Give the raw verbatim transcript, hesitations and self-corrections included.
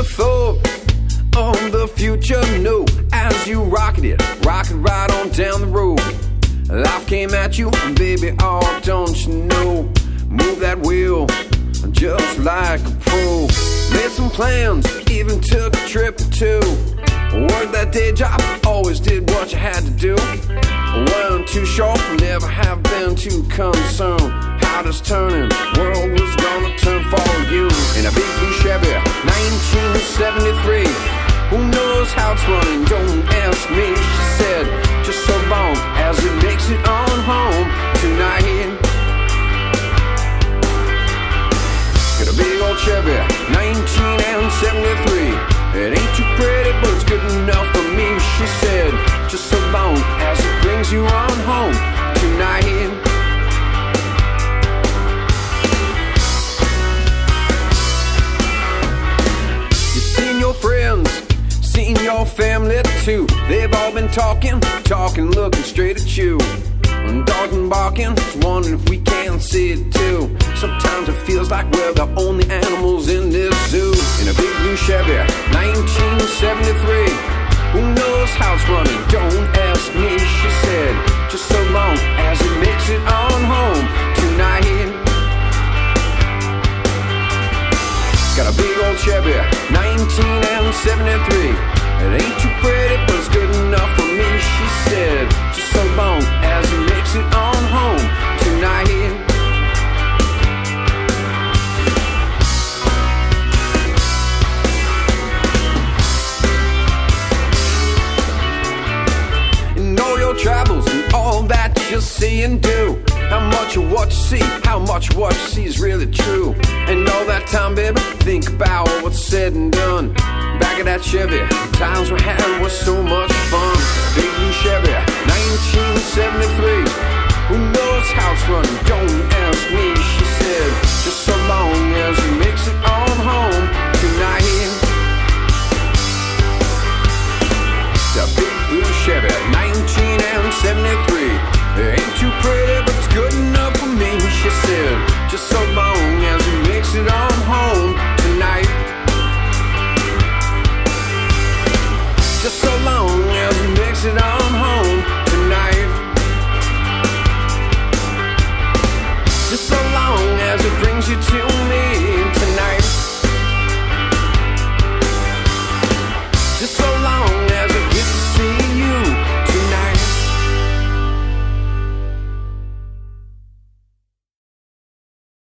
never thought of the future, no. As you rocket it, rocket right on down the road. Life came at you, and baby, oh, don't you know? Move that wheel, just like a pro. Made some plans, even took a trip or two. Worked that day job, always did what you had to do. Weren't too short, never have been too concerned. How this turning world was gonna turn for you. In a big blue Chevy, nineteen seventy-three. Who knows how it's running? Don't ask me, she said. Just so long as it makes it on home tonight. Got a big old Chevy, nineteen seventy-three. It ain't too pretty, but it's good enough for me, she said. Just so long as it brings you on home tonight. You've seen your friends, seen your family too. They've all been talking, talking, looking straight at you. And dogs and barking, wondering if we can see it too. Sometimes it feels like we're the only animals in this zoo. In a big blue Chevy, nineteen seventy-three. Who knows how it's running? Don't ask me, she said. Just so long as it makes it on home tonight. Got a big old Chevy, nineteen seventy-three. It ain't too pretty, but it's good enough for me, she said. Just so long as it makes it on home tonight. And all your travels and all that you see and do. How much of what you see, how much of what you see is really true. And all that time, baby, think about what's said and done. Back of that Chevy, times we had was so much fun. Big blue Chevy, nineteen seventy-three. Who knows how it's running? Don't ask me, she said. Just so long as it makes it on home tonight. The big blue Chevy, nineteen seventy-three. It ain't too pretty, but it's good enough for me, she said. Just so long as it makes it on home tonight. Just so long as it makes it on home tonight. Just so long as it brings you to me tonight. Just so